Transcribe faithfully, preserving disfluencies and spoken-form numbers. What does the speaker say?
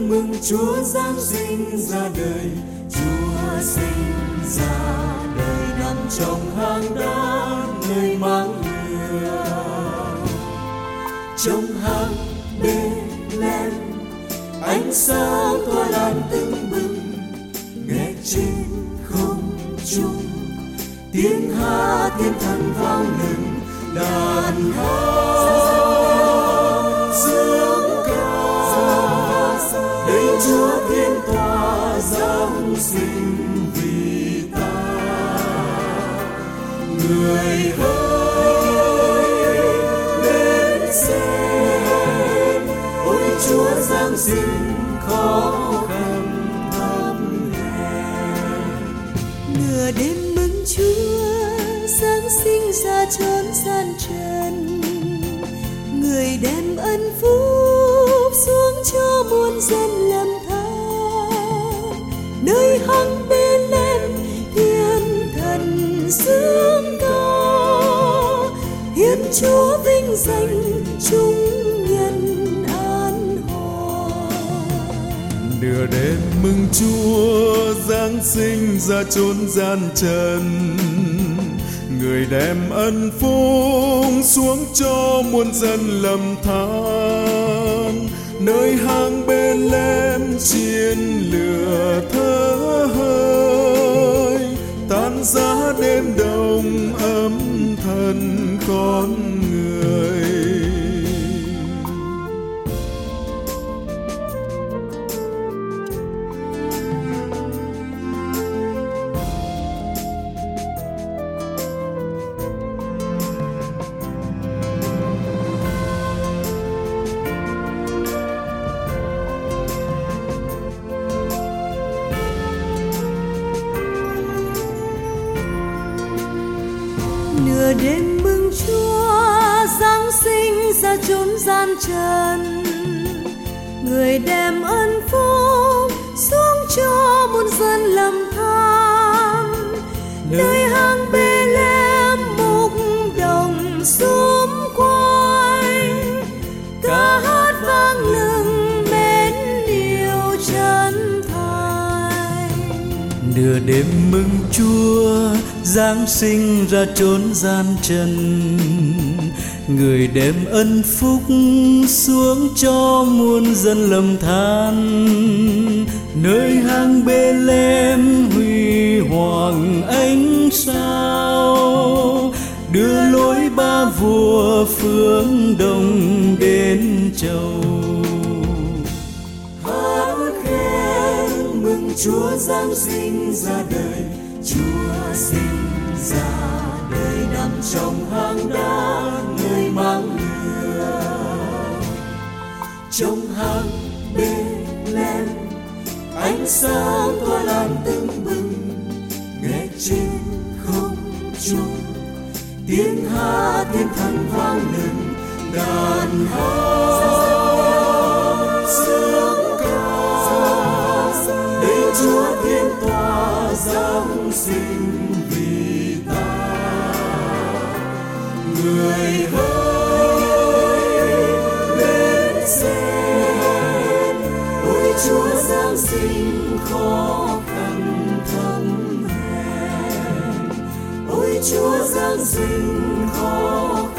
đêm mừng Chúa Giáng sinh ra đời. Chúa sinh ra đời nằm trong hang đá người mang lửa. Trong hang Bethlehem ánh sáng tỏa lan tưng bừng, nghe trên không trung tiếng hát thiên thần vang lừng. Đàn hát dương ca đây Chúa Thiên Tòa Giáng sinh vì ta. Người hỡi đến xem, ôi Chúa Giáng sinh khó khăn thầm hèn. Nửa đêm mừng Chúa Giáng sinh ra chốn gian trần, người đem ân phúc xuống cho muôn dân lầm than. Nơi hang Bethlehem thiên thần dương ca, hiến Chúa vinh danh chúng nhân an hòa. Nửa đêm mừng Chúa Giáng sinh ra chốn gian trần, người đem ân phúc xuống cho muôn dân lầm than. Nơi hang Bethlehem chiến lửa thở hơi, tan giá đêm đông ấm thân con người. Nửa đêm mừng Chúa Giáng sinh ra chốn gian trần, người đem ân phúc xuống cho muôn dân lầm than. Nơi hang Bethlehem mục đồng xung quanh, ca hát vang lừng mến yêu chân thành. Nửa đêm mừng Chúa Giáng sinh ra chốn gian trần, người đem ân phúc xuống cho muôn dân lầm than. Nơi hang Bethlehem huy hoàng ánh sao, đưa lối ba vua phương Đông đến châu. Hát khen mừng Chúa Giáng sinh ra đời. Chúa sinh ra đời nằm trong hang đá người mang lửa. Trong hang Bethlehem ánh sáng tỏa lan tưng bừng, nghe trên không trung tiếng hát thiên thần vang lừng. Đàn hát dương ca đây Chúa Thiên Tòa Giáng sinh vì ta. Người hỡi đến xem, ôi Chúa Giáng sinh khó khăn thầm hèn, ôi Chúa Giáng sinh khó